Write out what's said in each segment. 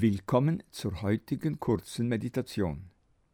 Willkommen zur heutigen kurzen Meditation.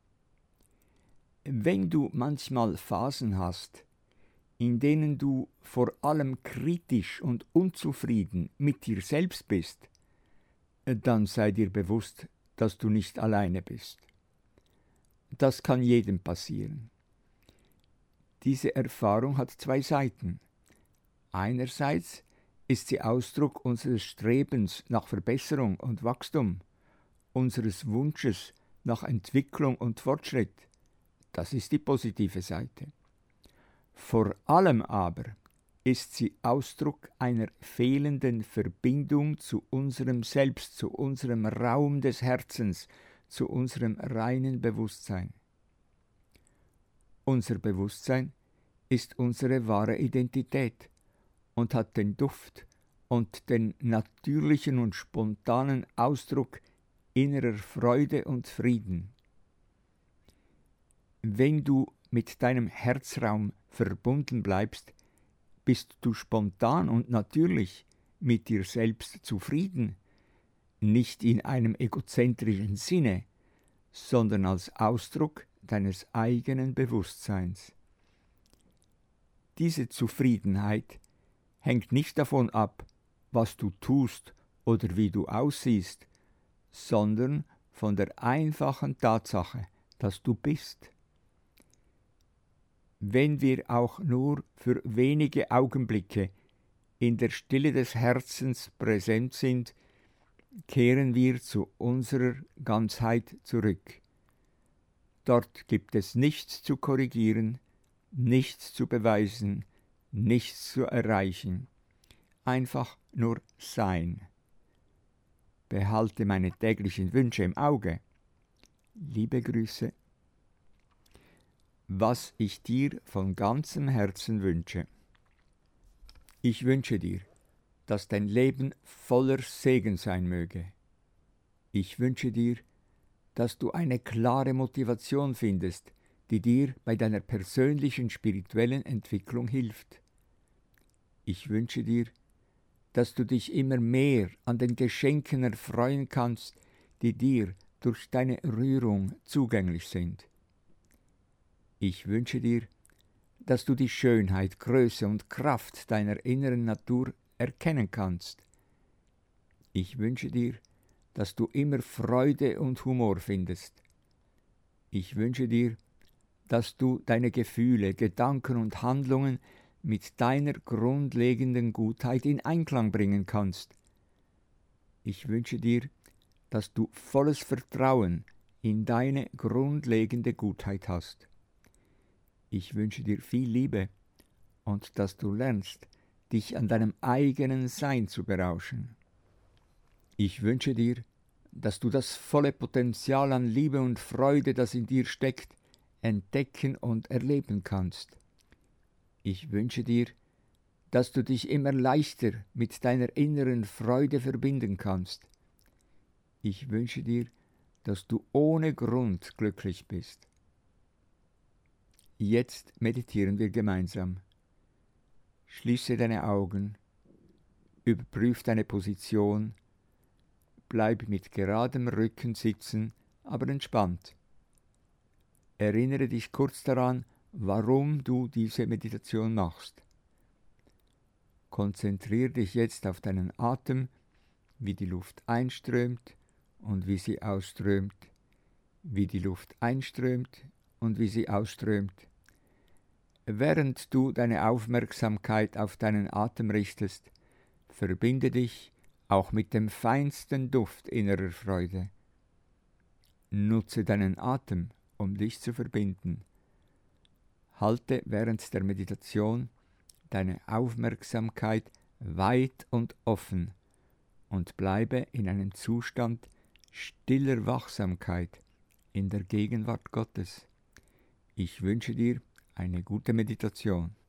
Wenn du manchmal Phasen hast, in denen du vor allem kritisch und unzufrieden mit dir selbst bist, dann sei dir bewusst, dass du nicht alleine bist. Das kann jedem passieren. Diese Erfahrung hat zwei Seiten. Einerseits ist sie Ausdruck unseres Strebens nach Verbesserung und Wachstum, unseres Wunsches nach Entwicklung und Fortschritt. Das ist die positive Seite. Vor allem aber ist sie Ausdruck einer fehlenden Verbindung zu unserem Selbst, zu unserem Raum des Herzens, zu unserem reinen Bewusstsein. Unser Bewusstsein ist unsere wahre Identität und hat den Duft und den natürlichen und spontanen Ausdruck innerer Freude und Frieden. Wenn du mit deinem Herzraum verbunden bleibst, bist du spontan und natürlich mit dir selbst zufrieden, nicht in einem egozentrischen Sinne, sondern als Ausdruck deines eigenen Bewusstseins. Diese Zufriedenheit hängt nicht davon ab, was du tust oder wie du aussiehst, sondern von der einfachen Tatsache, dass du bist. Wenn wir auch nur für wenige Augenblicke in der Stille des Herzens präsent sind, kehren wir zu unserer Ganzheit zurück. Dort gibt es nichts zu korrigieren, nichts zu beweisen, nichts zu erreichen. Einfach nur sein. Behalte meine täglichen Wünsche im Auge. Liebe Grüße. Was ich dir von ganzem Herzen wünsche. Ich wünsche dir, dass dein Leben voller Segen sein möge. Ich wünsche dir, dass du eine klare Motivation findest, die dir bei deiner persönlichen spirituellen Entwicklung hilft. Ich wünsche dir, dass du dich immer mehr an den Geschenken erfreuen kannst, die dir durch deine Rührung zugänglich sind. Ich wünsche dir, dass du die Schönheit, Größe und Kraft deiner inneren Natur erkennen kannst. Ich wünsche dir, dass du immer Freude und Humor findest. Ich wünsche dir, dass du deine Gefühle, Gedanken und Handlungen mit deiner grundlegenden Gutheit in Einklang bringen kannst. Ich wünsche dir, dass du volles Vertrauen in deine grundlegende Gutheit hast. Ich wünsche dir viel Liebe und dass du lernst, dich an deinem eigenen Sein zu berauschen. Ich wünsche dir, dass du das volle Potenzial an Liebe und Freude, das in dir steckt, entdecken und erleben kannst. Ich wünsche dir, dass du dich immer leichter mit deiner inneren Freude verbinden kannst. Ich wünsche dir, dass du ohne Grund glücklich bist. Jetzt meditieren wir gemeinsam. Schließe deine Augen, überprüf deine Position, bleib mit geradem Rücken sitzen, aber entspannt. Erinnere dich kurz daran, warum du diese Meditation machst. Konzentriere dich jetzt auf deinen Atem, wie die Luft einströmt und wie sie ausströmt, wie die Luft einströmt und wie sie ausströmt. Während du deine Aufmerksamkeit auf deinen Atem richtest, verbinde dich auch mit dem feinsten Duft innerer Freude. Nutze deinen Atem, um dich zu verbinden. Halte während der Meditation deine Aufmerksamkeit weit und offen und bleibe in einem Zustand stiller Wachsamkeit in der Gegenwart Gottes. Ich wünsche dir eine gute Meditation.